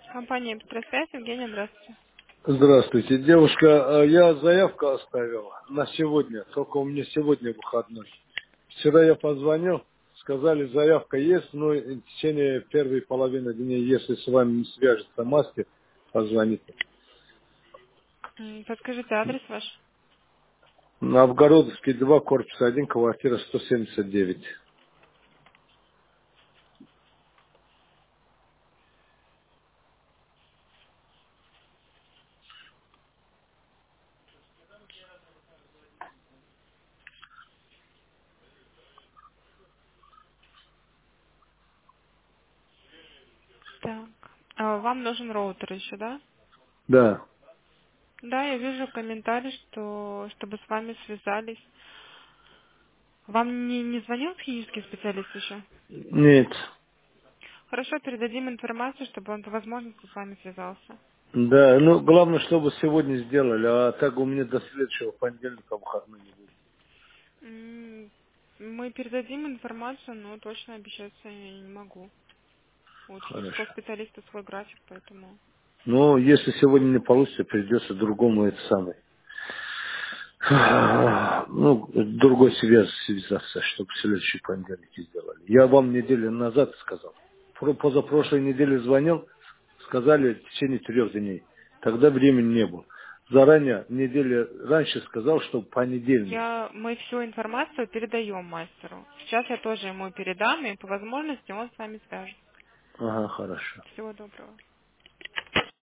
Компания «Быстросвязь», Евгения, здравствуйте. Здравствуйте, девушка. Я заявку оставил на сегодня, только у меня сегодня выходной. Вчера я позвонил, сказали, заявка есть, но в течение первой половины дня, если с вами не свяжется мастер, позвоните. Подскажите адрес ваш. Новгородский 2, корпус 1, квартира 179. Так. Вам нужен роутер еще, да? Да. Да, я вижу комментарий, что чтобы с вами связались. Вам не звонил технический специалист еще? Нет. Хорошо, передадим информацию, чтобы он по возможности с вами связался. Да, ну главное, чтобы сегодня сделали, а так у меня до следующего понедельника выходной не будет. Мы передадим информацию, но точно обещать я не могу. У технического Хорошо. специалиста свой график, поэтому... Но если сегодня не получится, придется другому это самое. Ну, другой связаться, чтобы в следующий понедельник сделали. Я вам неделю назад сказал. Позапрошлой неделе звонил, сказали в течение 3 дней. Тогда времени не было. Заранее, неделю раньше сказал, что понедельник. Мы всю информацию передаем мастеру. Сейчас я тоже ему передам, и по возможности он с вами свяжется. Ага, хорошо. Всего доброго.